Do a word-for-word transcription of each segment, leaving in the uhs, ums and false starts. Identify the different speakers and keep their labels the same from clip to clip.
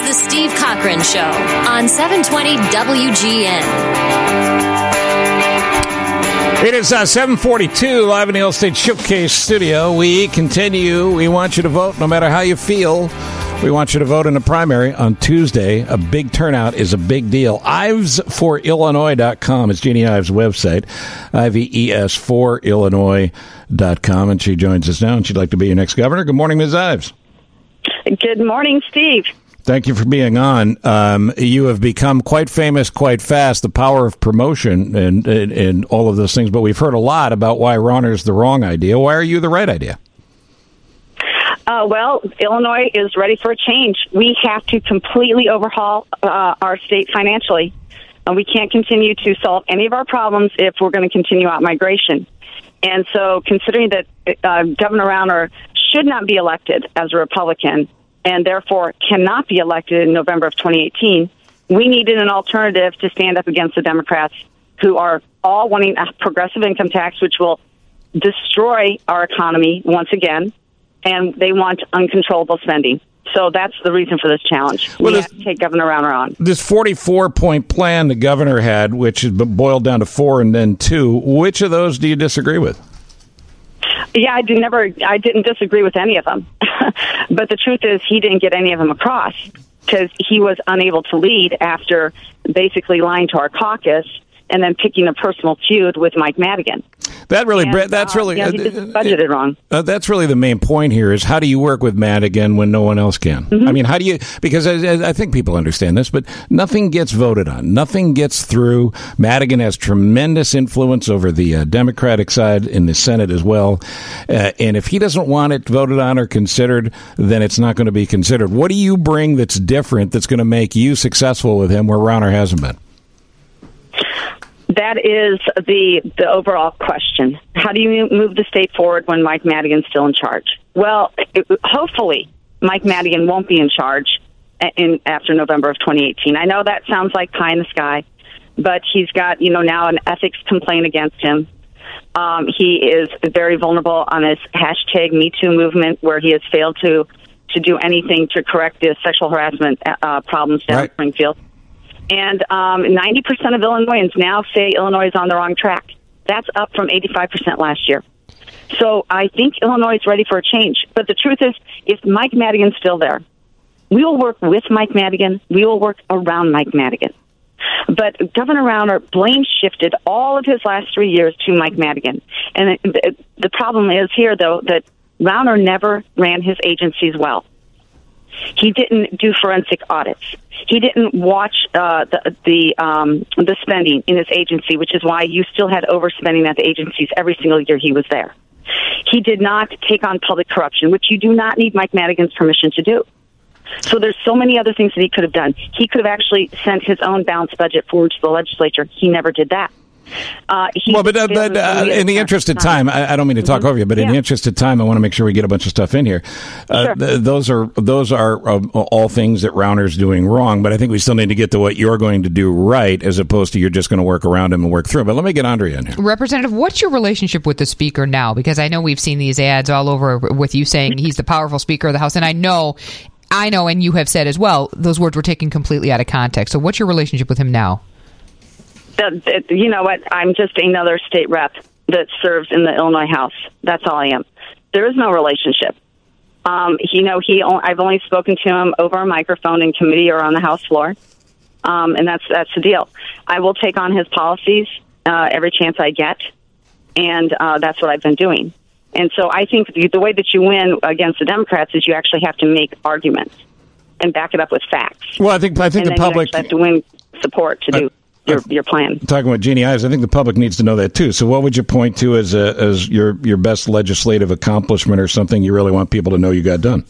Speaker 1: The Steve Cochran Show on seven twenty W G N.
Speaker 2: It is uh, seven forty-two, live in the All State Showcase studio. We continue. We want you to vote no matter how you feel. We want you to vote in the primary on Tuesday. A big turnout is a big deal. Ives for Illinois dot com is Jeannie Ives' website. I V E S for Illinois dot com. And she joins us now, and she'd like to be your next governor. Good morning, Miz Ives.
Speaker 3: Good morning, Steve.
Speaker 2: Thank you for being on. Um, you have become quite famous quite fast, the power of promotion and, and, and all of those things. But we've heard a lot about why Rauner's the wrong idea. Why are you the right idea?
Speaker 3: Uh, well, Illinois is ready for a change. We have to completely overhaul uh, our state financially. And we can't continue to solve any of our problems if we're going to continue out migration. And so considering that uh, Governor Rauner should not be elected as a Republican and therefore cannot be elected in November of twenty eighteen, we needed an alternative to stand up against the Democrats who are all wanting a progressive income tax, which will destroy our economy once again. And they want uncontrollable spending. So that's the reason for this challenge. Well, we have to take Governor Rauner on.
Speaker 2: This forty-four point plan the governor had, which is boiled down to four and then two, which of those do you disagree with?
Speaker 3: Yeah, I did never. I didn't disagree with any of them. But the truth is he didn't get any of them across because he was unable to lead after basically lying to our caucus and then picking a personal feud with Mike Madigan.
Speaker 2: That really,
Speaker 3: and,
Speaker 2: that's
Speaker 3: uh,
Speaker 2: really,
Speaker 3: yeah, he just budgeted uh, wrong.
Speaker 2: Uh, that's really the main point here is how do you work with Madigan when no one else can? Mm-hmm. I mean, how do you, because I, I think people understand this, but nothing gets voted on. Nothing gets through. Madigan has tremendous influence over the uh, Democratic side in the Senate as well. Uh, and if he doesn't want it voted on or considered, then it's not going to be considered. What do you bring that's different that's going to make you successful with him where Rauner hasn't been?
Speaker 3: That is the the overall question. How do you move the state forward when Mike Madigan's still in charge? Well, it, hopefully Mike Madigan won't be in charge in after November of twenty eighteen. I know that sounds like pie in the sky, but he's got, you know, now an ethics complaint against him. Um, he is very vulnerable on this hashtag Me Too movement where he has failed to, to do anything to correct the sexual harassment uh, problems down
Speaker 2: right.
Speaker 3: in Springfield. And um, ninety percent of Illinoisans now say Illinois is on the wrong track. That's up from eighty-five percent last year. So I think Illinois is ready for a change. But the truth is, if Mike Madigan's still there, we will work with Mike Madigan. We will work around Mike Madigan. But Governor Rauner blame shifted all of his last three years to Mike Madigan. And the, the problem is here, though, that Rauner never ran his agencies well. He didn't do forensic audits. He didn't watch uh, the the, um, the spending in his agency, which is why you still had overspending at the agencies every single year he was there. He did not take on public corruption, which you do not need Mike Madigan's permission to do. So there's so many other things that he could have done. He could have actually sent his own balanced budget forward to the legislature. He never did that. Uh,
Speaker 2: well, but, uh, but uh, in the interest of time, I, I don't mean to talk mm-hmm. over you, but in yeah. the interest of time, I want to make sure we get a bunch of stuff in here. Uh,
Speaker 3: sure.
Speaker 2: th- those are those are uh, all things that Rauner's doing wrong, but I think we still need to get to what you're going to do right, as opposed to you're just going to work around him and work through. But let me get Andrea in here.
Speaker 4: Representative, what's your relationship with the speaker now? Because I know we've seen these ads all over with you saying he's the powerful speaker of the House, and I know, I know, and you have said as well, those words were taken completely out of context. So what's your relationship with him now?
Speaker 3: The, the, you know what? I'm just another state rep that serves in the Illinois House. That's all I am. There is no relationship. Um, you know, he. I've only spoken to him over a microphone in committee or on the House floor, um, and that's that's the deal. I will take on his policies uh, every chance I get, and uh, that's what I've been doing. And so I think the, the way that you win against the Democrats is you actually have to make arguments and back it up with facts.
Speaker 2: Well, I think I think
Speaker 3: and
Speaker 2: the public
Speaker 3: you have to win support to do. Uh, Your, your plan.
Speaker 2: Talking with Jeannie Ives, I think the public needs to know that too. So, what would you point to as a, as your your best legislative accomplishment, or something you really want people to know you got done?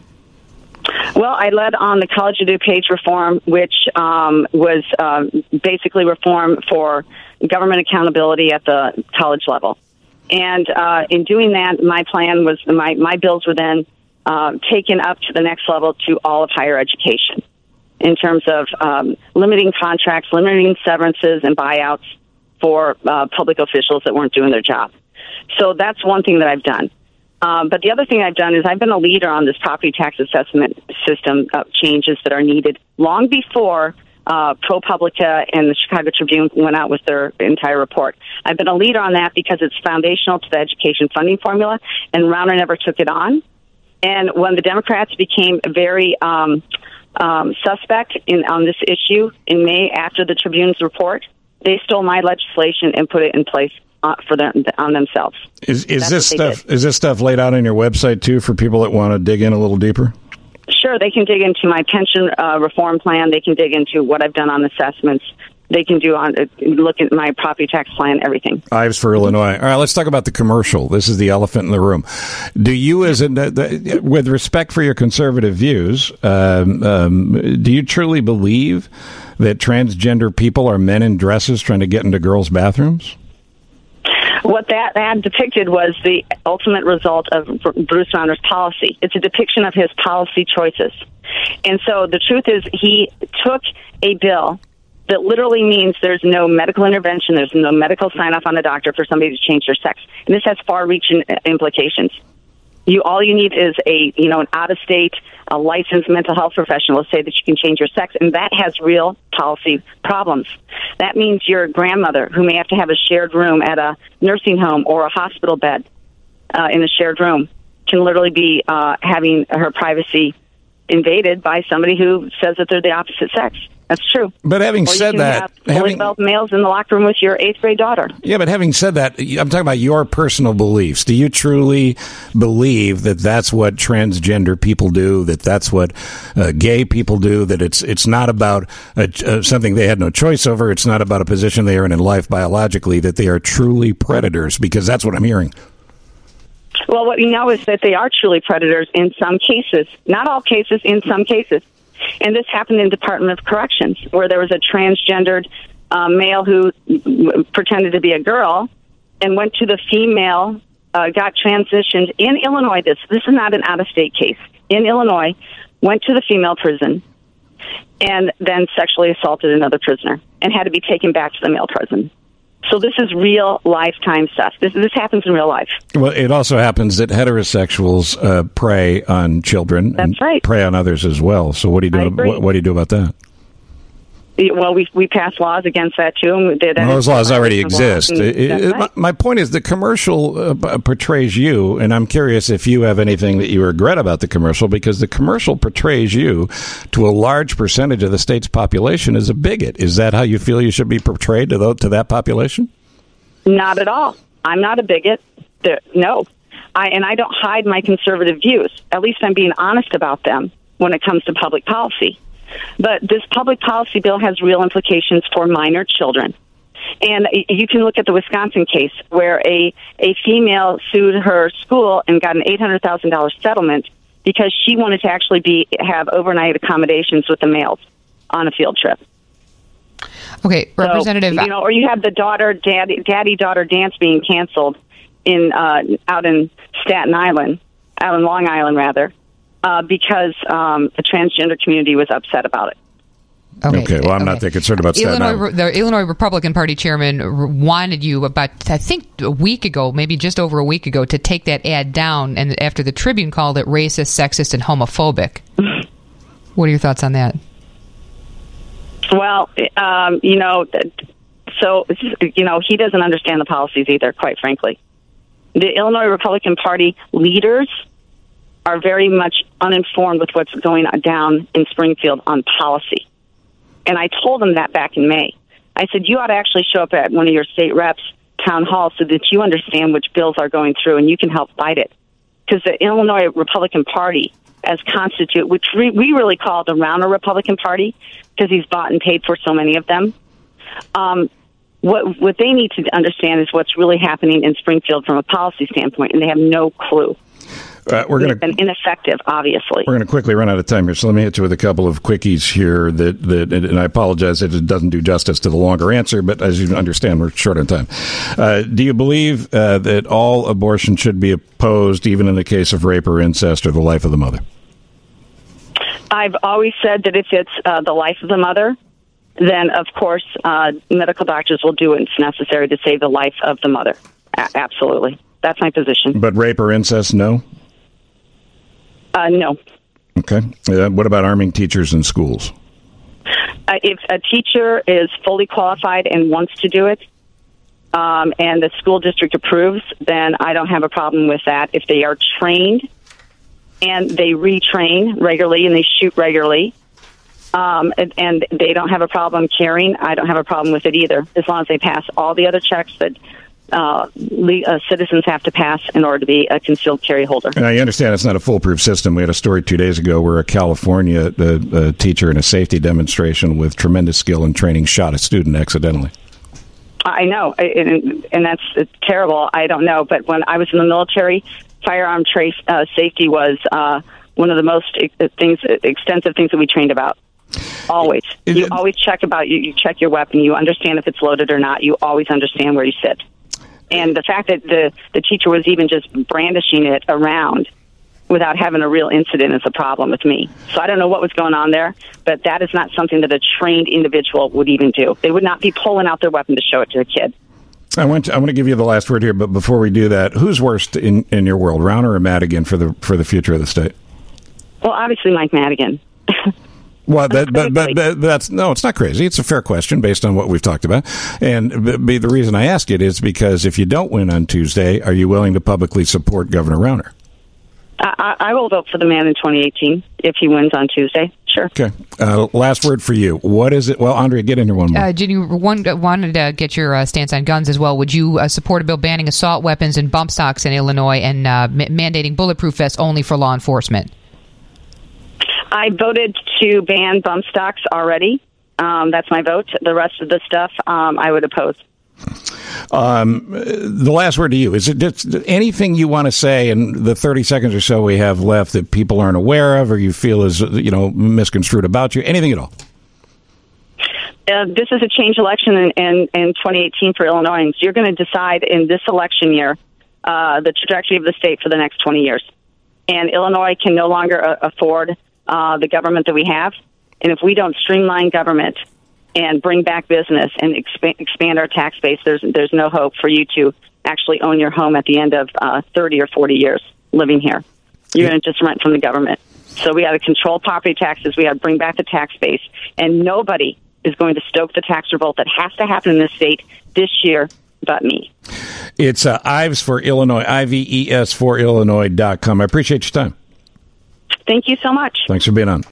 Speaker 3: Well, I led on the College of DuPage reform, which um, was uh, basically reform for government accountability at the college level. And uh, in doing that, my plan was my my bills were then uh, taken up to the next level to all of higher education, in terms of um, limiting contracts, limiting severances and buyouts for uh, public officials that weren't doing their job. So that's one thing that I've done. Um, but the other thing I've done is I've been a leader on this property tax assessment system uh, changes that are needed long before uh, ProPublica and the Chicago Tribune went out with their entire report. I've been a leader on that because it's foundational to the education funding formula, and Rauner never took it on. And when the Democrats became very um, um, suspect in on this issue in May after the Tribune's report, they stole my legislation and put it in place uh, for them on themselves.
Speaker 2: Is is this stuff is this stuff laid out on your website too for people that want to dig in a little deeper?
Speaker 3: Sure, they can dig into my pension uh, reform plan. They can dig into what I've done on assessments. They can do on uh, look at my property tax plan, everything. Ives
Speaker 2: for Illinois. All right, let's talk about the commercial. This is the elephant in the room. Do you, as a, the, with respect for your conservative views, um, um, do you truly believe that transgender people are men in dresses trying to get into girls' bathrooms?
Speaker 3: What that ad depicted was the ultimate result of Bruce Rauner's policy. It's a depiction of his policy choices. And so the truth is he took a bill that literally means there's no medical intervention, there's no medical sign-off on the doctor for somebody to change their sex. And this has far-reaching implications. You all you need is a you know an out-of-state, a licensed mental health professional to say that you can change your sex, and that has real policy problems. That means your grandmother, who may have to have a shared room at a nursing home or a hospital bed uh, in a shared room, can literally be uh, having her privacy invaded by somebody who says that they're the opposite sex. That's true.
Speaker 2: But having
Speaker 3: or
Speaker 2: said
Speaker 3: you can
Speaker 2: that,
Speaker 3: have fully
Speaker 2: having,
Speaker 3: developed males in the locker room with your eighth grade daughter.
Speaker 2: Yeah, but having said that, I'm talking about your personal beliefs. Do you truly believe that that's what transgender people do? That that's what uh, gay people do? That it's it's not about a, uh, something they had no choice over. It's not about a position they are in in life biologically. That they are truly predators, because that's what I'm hearing.
Speaker 3: Well, what we know is that they are truly predators in some cases. Not all cases, in some cases. And this happened in Department of Corrections, where there was a transgendered uh, male who w- pretended to be a girl and went to the female, uh, got transitioned in Illinois. This this is not an out-of-state case. In Illinois, went to the female prison and then sexually assaulted another prisoner and had to be taken back to the male prison. So this is real lifetime stuff. This this happens in real life. Well,
Speaker 2: it also happens that heterosexuals uh, prey on children.
Speaker 3: That's
Speaker 2: and
Speaker 3: right.
Speaker 2: Prey on others as well. So what do you do? What, what do you do about that?
Speaker 3: Well, we we passed laws against that too. And we did
Speaker 2: well, those laws already exist.
Speaker 3: And,
Speaker 2: it, it,
Speaker 3: right.
Speaker 2: my, my point is, the commercial uh, portrays you, and I'm curious if you have anything that you regret about the commercial, because the commercial portrays you to a large percentage of the state's population as a bigot. Is that how you feel you should be portrayed to, the, to that population?
Speaker 3: Not at all. I'm not a bigot. There, no, I and I don't hide my conservative views. At least I'm being honest about them when it comes to public policy. But this public policy bill has real implications for minor children. And you can look at the Wisconsin case where a, a female sued her school and got an eight hundred thousand dollars settlement because she wanted to actually be have overnight accommodations with the males on a field trip.
Speaker 4: Okay, Representative.
Speaker 3: So, you know, or you have the daughter, daddy, daddy daughter dance being canceled in uh, out in Staten Island, out in Long Island, rather. Uh, because um, the transgender community was upset about it.
Speaker 2: Okay, okay well, I'm okay. not that concerned about Staten
Speaker 4: Illinois, the Illinois Republican Party chairman wanted you about, I think, a week ago, maybe just over a week ago, to take that ad down, and after the Tribune called it racist, sexist, and homophobic. What are your thoughts on that?
Speaker 3: Well, um, you know, so, you know, he doesn't understand the policies either, quite frankly. The Illinois Republican Party leaders are very much uninformed with what's going down in Springfield on policy. And I told them that back in May. I said, you ought to actually show up at one of your state reps' town halls so that you understand which bills are going through and you can help fight it. Because the Illinois Republican Party, as constitute, which we, we really call the Rauner Republican Party, because he's bought and paid for so many of them, um, what, what they need to understand is what's really happening in Springfield from a policy standpoint, and they have no clue.
Speaker 2: Uh, we're going to
Speaker 3: been ineffective, obviously.
Speaker 2: We're going to quickly run out of time here, so let me hit you with a couple of quickies here. That that, and I apologize that it doesn't do justice to the longer answer, but as you understand, we're short on time. Uh, do you believe uh, that all abortion should be opposed, even in the case of rape or incest or the life of the mother?
Speaker 3: I've always said that if it's uh, the life of the mother, then of course uh, medical doctors will do what's necessary to save the life of the mother. A- absolutely. That's my position.
Speaker 2: But rape or incest, no?
Speaker 3: Uh, no.
Speaker 2: Okay. Uh, what about arming teachers in schools?
Speaker 3: Uh, if a teacher is fully qualified and wants to do it, um, and the school district approves, then I don't have a problem with that. If they are trained and they retrain regularly and they shoot regularly, um, and, and they don't have a problem carrying, I don't have a problem with it either, as long as they pass all the other checks that uh, le- uh, citizens have to pass in order to be a concealed carry holder.
Speaker 2: And I understand it's not a foolproof system. We had a story two days ago where a California uh, a teacher in a safety demonstration with tremendous skill and training shot a student accidentally.
Speaker 3: I know, and, and that's it's terrible. I don't know, but when I was in the military, firearm trace uh, safety was uh, one of the most ex- things, extensive things that we trained about. Always,
Speaker 2: Is
Speaker 3: you
Speaker 2: it,
Speaker 3: always check about you. You check your weapon. You understand if it's loaded or not. You always understand where you sit. And the fact that the the teacher was even just brandishing it around without having a real incident is a problem with me. So I don't know what was going on there, but that is not something that a trained individual would even do. They would not be pulling out their weapon to show it to the kid.
Speaker 2: I want to, I want to give you the last word here, but before we do that, who's worst in, in your world, Rauner or Madigan, for the for the future of the state?
Speaker 3: Well, obviously Mike Madigan.
Speaker 2: Well, that, but, but, but that's no, it's not crazy. It's a fair question based on what we've talked about. And be, the reason I ask it is because if you don't win on Tuesday, are you willing to publicly support Governor Rauner?
Speaker 3: I, I will vote for the man in twenty eighteen if he wins on Tuesday. Sure.
Speaker 2: Okay. Uh, last word for you. What is it? Well, Andrea, get in here one more.
Speaker 4: Uh, Ginny, one, wanted to get your uh, stance on guns as well. Would you uh, support a bill banning assault weapons and bump stocks in Illinois and uh, ma- mandating bulletproof vests only for law enforcement?
Speaker 3: I voted to ban bump stocks already. Um, that's my vote. The rest of the stuff um, I would oppose.
Speaker 2: Um, the last word to you. Is it just anything you want to say in the thirty seconds or so we have left that people aren't aware of or you feel is, you know, misconstrued about you? Anything at all?
Speaker 3: Uh, this is a change election in, in, in twenty eighteen for Illinoisans. You're going to decide in this election year uh, the trajectory of the state for the next twenty years. And Illinois can no longer uh, afford uh, the government that we have. And if we don't streamline government and bring back business and exp- expand our tax base, there's there's no hope for you to actually own your home at the end of uh, thirty or forty years living here. You're going to just rent from the government. So we got to control property taxes. We got to bring back the tax base. And nobody is going to stoke the tax revolt that has to happen in this state this year but me.
Speaker 2: It's uh, Ives for Illinois, I V E S for Illinois dot com. I appreciate your time.
Speaker 3: Thank you so much.
Speaker 2: Thanks for being on.